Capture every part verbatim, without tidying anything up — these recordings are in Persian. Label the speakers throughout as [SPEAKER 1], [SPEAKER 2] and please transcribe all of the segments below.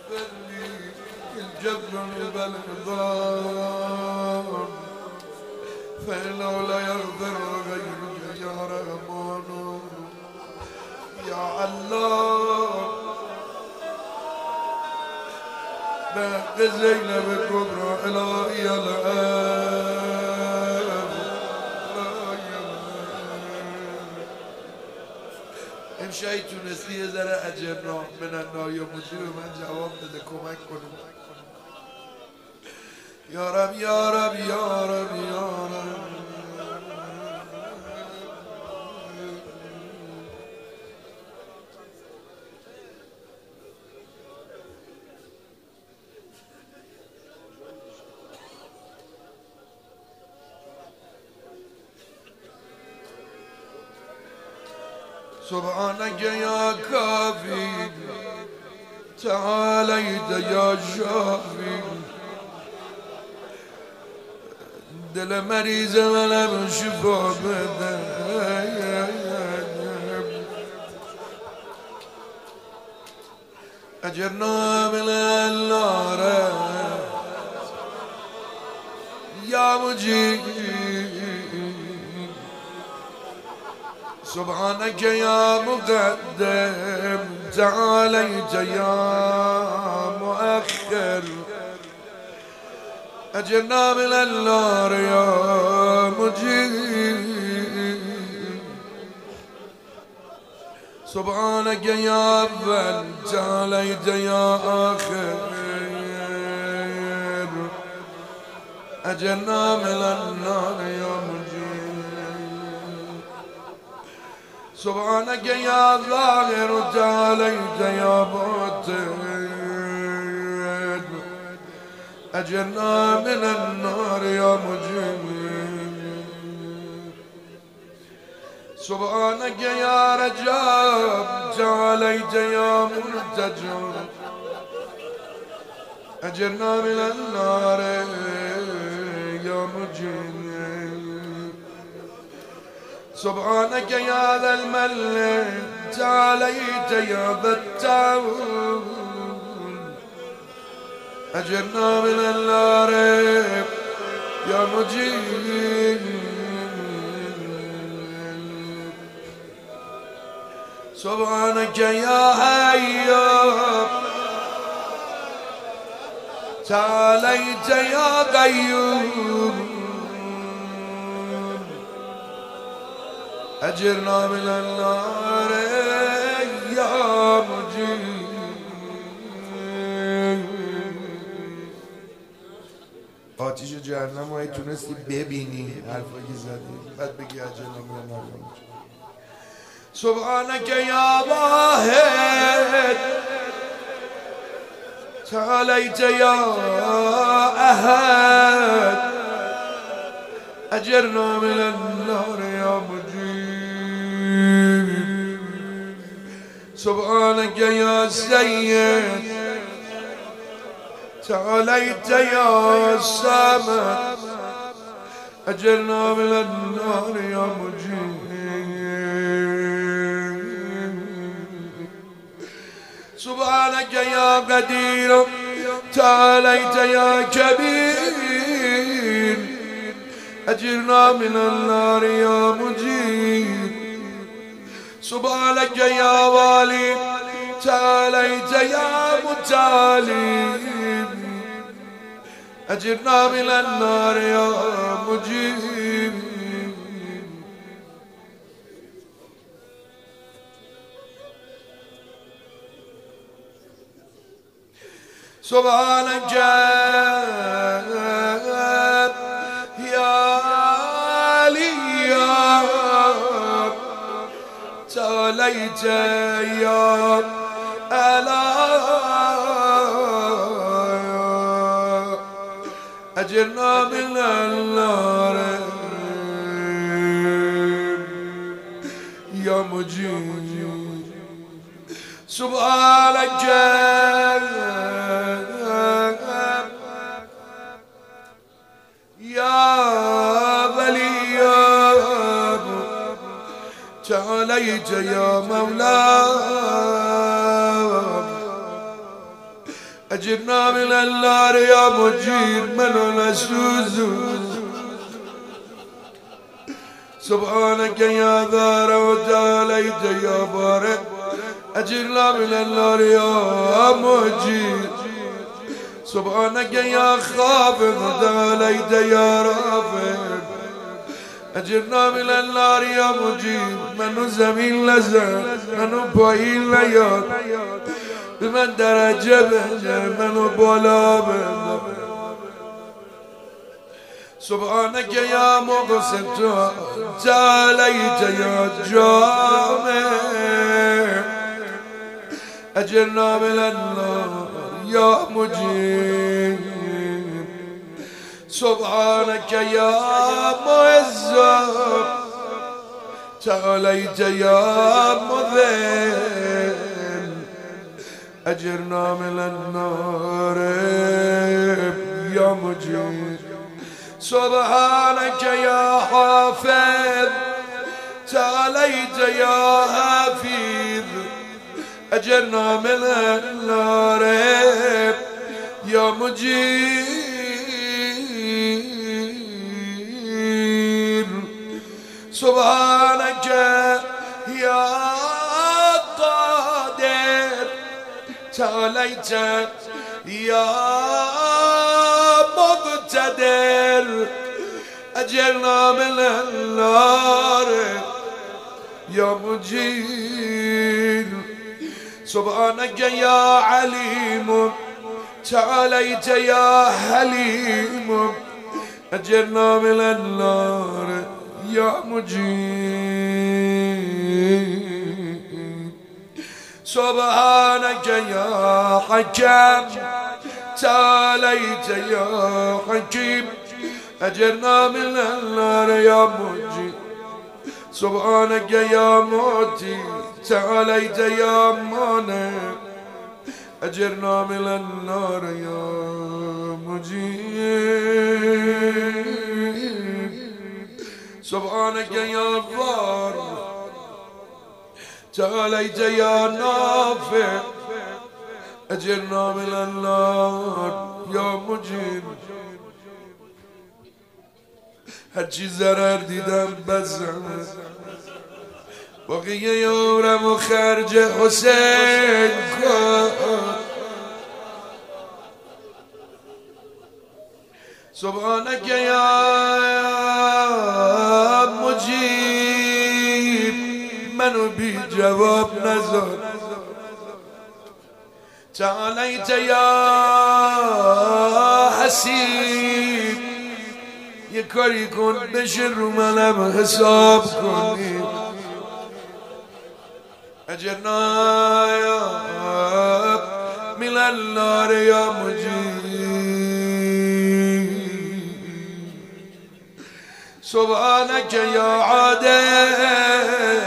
[SPEAKER 1] اغفر لي الجبر بالعظام فإنه لا يغفر غيرك يا رحمن يا الله. بحق زينب الكبرى إلهي الآب امشایی تونستی یه ذره اجرنا من النار مدیر من جواب بده کمک کنم یا رب یا رب یا رب یا رب. سبحانك يا كافي تعاليت يا شافي دل مریض منم شفا بده اجرنا من النار يا مجيب سبحانك يا مقدم تعاليت يا مؤخر أجرنا من النار يا مجيب سبحانك يا أول تعاليت يا آخر أجرنا من النار يا مجيب سبحانك يا ظاهر تعاليت يا باطن أجرنا من النار يا مجيب سبحانك يا رجاب تعاليت يا مرتجب أجرنا من النار يا مجيب سبحانك يا ذا الملك تعاليت يا ذا التعاون أجرنا من النار يا مجيب سبحانك يا حي تعاليت يا قيوم أجرنا من النار يا مجيب آتیش جهنم رو تونستی ببینی حرفایی که زدی بعد بگی اجرنا من النار یا مجیب سبحانك يا واحد تعاليت يا أحد أجرنا من النار يا مجيب سبحانك يا سيد تعاليت يا السماء أجرنا من النار يا مجيب سبحانك يا قدير تعاليت يا كبير أجرنا من النار يا مجيب سبحانك يا والي تعاليت يا متعالي أجرنا من النار يا مجيب سبحانك يا علي تعاليت يا ألا أجرنا من النار يا مجيب سبحانك يا ولي تعاليت يا مولاي أجرنا من النار يا مجير من نسوز سبحانك يا ذار وتعاليت يا بارك أجرنا من النار يا مجير سبحانك يا خافض وتعاليت يا رافع أجرنا من النار يا مجير من زمين لزر من پایین لیاد به من درجه بده منو بالا بده سبحانك يا مقسط تعاليت يا جامع أجرنا من النار يا مجيب سبحانك يا معز تعاليت يا مذل أجرنا من النار يا مجيب سبحانك يا حافظ تعاليت يا حفيظ أجرنا من النار يا مجير سبحانك يا قادر تعاليت يا مقتدر أجرنا من النار يا مجير سبحانك يا عليم تعاليت يا حليم أجرنا من النار يا مجير سبحانك يا حكم تعاليت يا حكيم أجرنا من النار يا مجيب سبحانك يا موتي تعاليت يا مانع أجرنا من النار يا مجيب سبحانك يا ضار تعاليت يا نافع أجرنا من النار يا مجيب هرچی ضرر دیدم بزنه باقی یارم و خرج حسین کن سبحانك يا مجيب منو بی جواب نذار تعاليت يا حسيب یه کاری کن بشه رو منم حساب کنی أجرنا من النار يا مجيب سبحانك يا عادل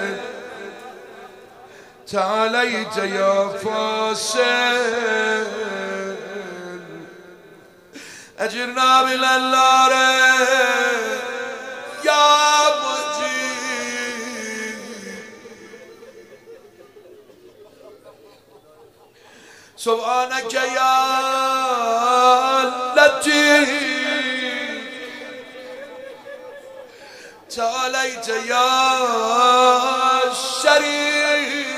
[SPEAKER 1] تعاليت يا فاصل أجرنا من النار يا مجيب سبحانك يا لطيف تعاليت يا شريف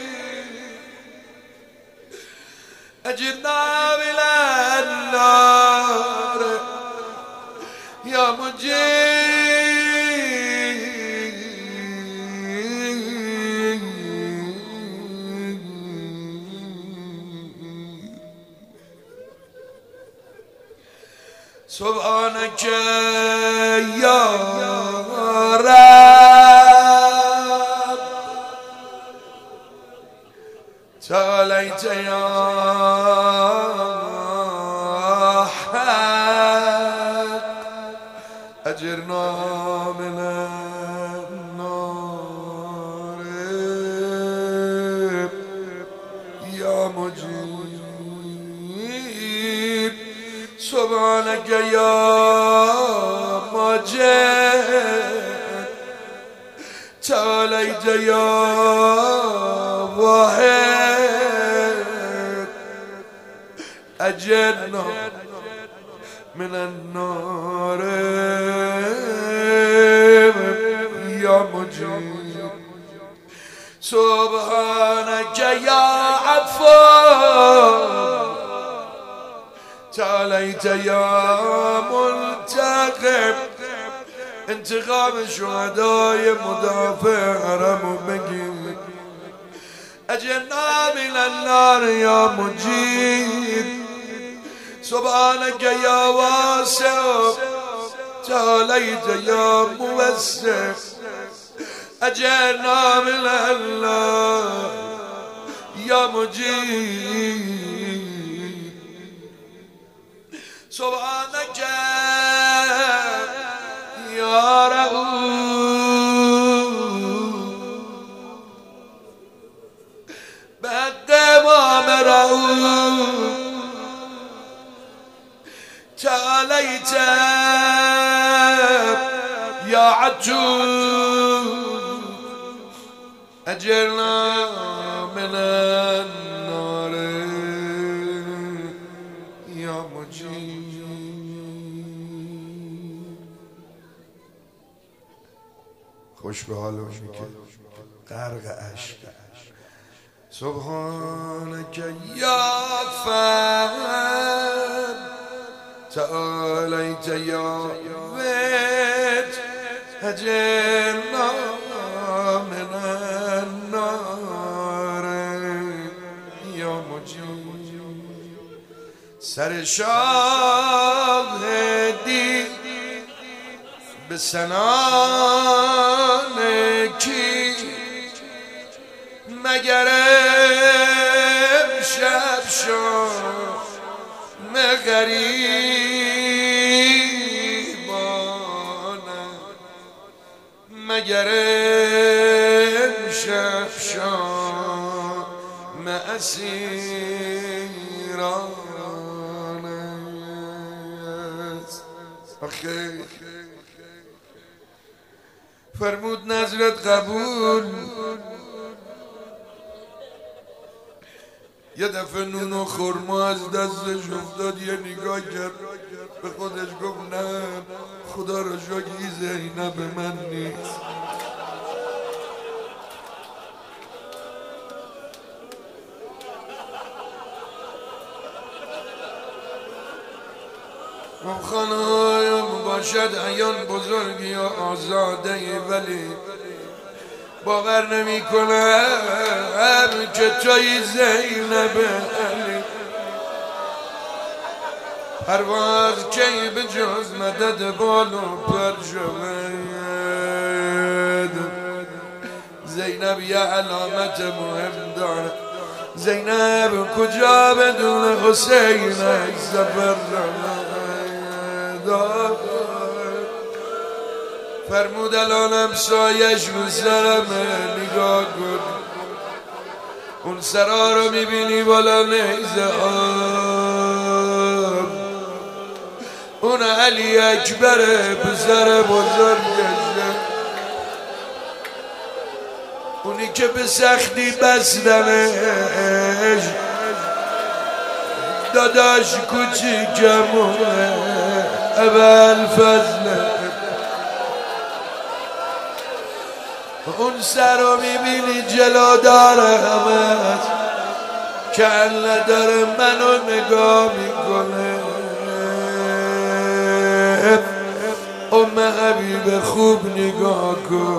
[SPEAKER 1] أجرنا من النار يا مجيب سبحانك يا رب تعاليت يا حق أجرنا من النار يا مجيب سبحانك يا مجيد تعاليت يا واحد أجرنا من النار يا مجيب سبحانك يا عفو تعاليت يا ملتقم انتقام شهداء مدافع حرم بگیر أجرنا من النار يا مجيب سبحانك يا واسع تعاليت يا موسع أجرنا من النار يا مجيب سبحانك يا رؤوف بالدمام رؤوف تعاليت يا عجوز أجرنا من النار يا مجيب خوش به حال اونی که غرق عشق سبحانك يا فهم تعاليت يا ويت أجرنا من النار يا مجيب سر شاهدی به سنان کی مگر امشب شام غریبانه مگر امشب شام اسیرانه آخه فرمود نظرت قبول یه دفعه نون و خورما از دستش افتاد یه نگاه کرد به خودش گفت نه خدا را شکر زینب من نیست خانهایم باشد عیان بزرگی یا آزاده ولی باور نمی کنم که توی زینب علی پرواز کی به جز مدد بال و پر شود زینب یه علامت مهم داره زینب کجا بدون حسین سفر داره فرمود الانم سایش رو سرمه نگاه کن اون سرا رو میبینی بالا نیزه آب اون علی اکبره پسر بزرگشه اونی که به سختی بستنش داداش کوچیکمونه ابوالفضله اون سر رو میبینی جلو داره همه کله داره منو نگاه میکنه ام حبیب خوب نگاه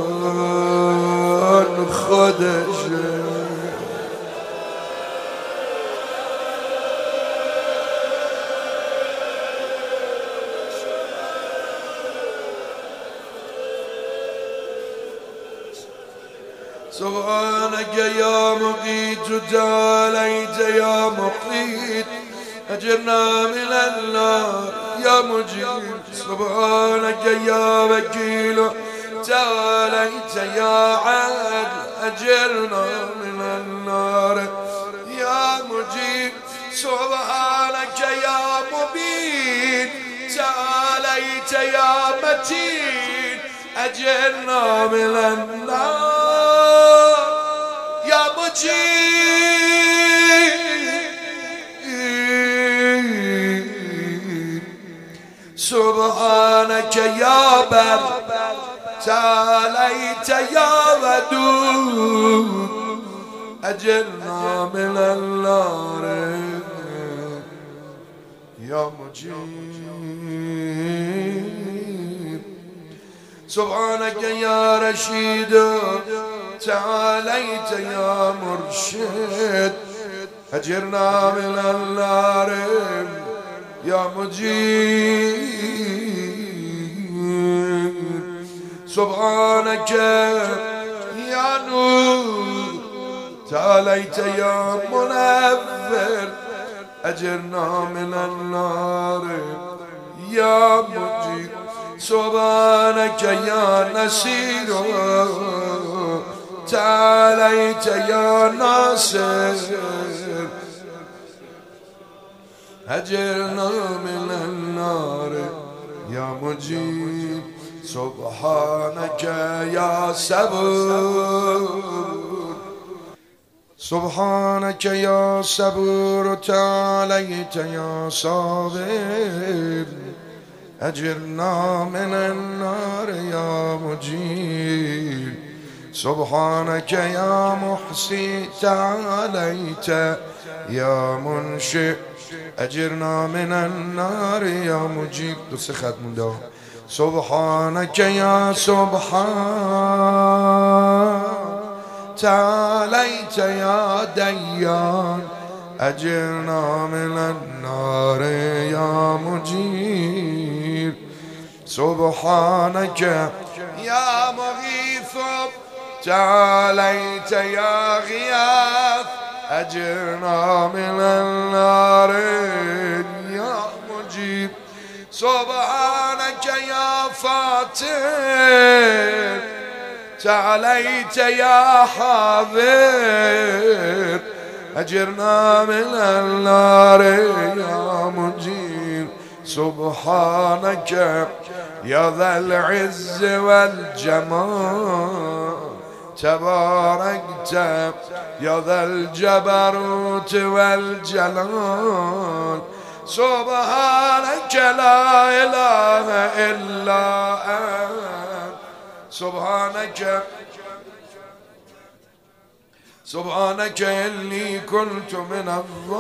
[SPEAKER 1] کن خودشه سبحانك يا مقيت تعاليت يا مقيت أجرنا من النار يا مجيب سبحانك يا وكيل تعاليت يا عدل أجرنا من النار يا مجيب سبحانك يا مبين تعاليت يا متين أجرنا من النار يا مجيب سبحانك يا بر تعاليت يا ودود أجرنا من النار يا مجيب سبحانك يا رشيد تعاليت يا مرشد أجرنا من النار يا مجيب سبحانك يا نور تعاليت يا منور أجرنا من النار يا مجيب سبحانك يا نصير تعاليت يا ناصر أجرنا من النار يا مجيب سبحانك يا صبور سبحانك يا صبور تعاليت يا صابر أجرنا من النار يا مجيب سبحانك يا محصي تعاليت يا منشئ أجرنا من النار يا مجيب دوست ختم ده سبحانك يا سبحان تعاليت يا ديان أجرنا من النار يا مجيب سبحانك يا مغيث تعاليت يا غياث أجرنا من النار يا مجيب سبحانك يا فاتر تعاليت يا حاضر أجرنا من النار يا مجيب سبحانك يا ذا العز والجمال تباركت يا ذا الجبروت والجلال سبحانك لا إله إلا أنت سبحانك سبحانك إني كنت من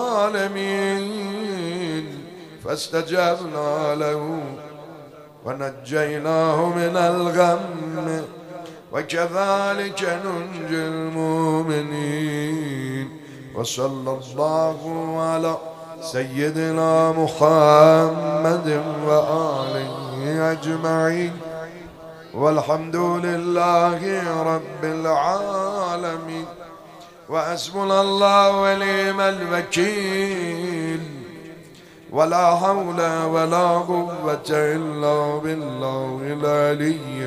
[SPEAKER 1] الظالمين فاستجبنا له ونجيناه من الغم وكذلك ننجي المؤمنين وصلى الله على سيدنا محمد وآله أجمعين والحمد لله رب العالمين وحسبنا الله ونعم الوكيل ولا حول ولا قوة إلا بالله العلي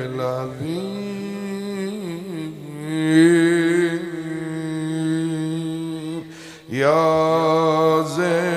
[SPEAKER 1] العظيم يا زين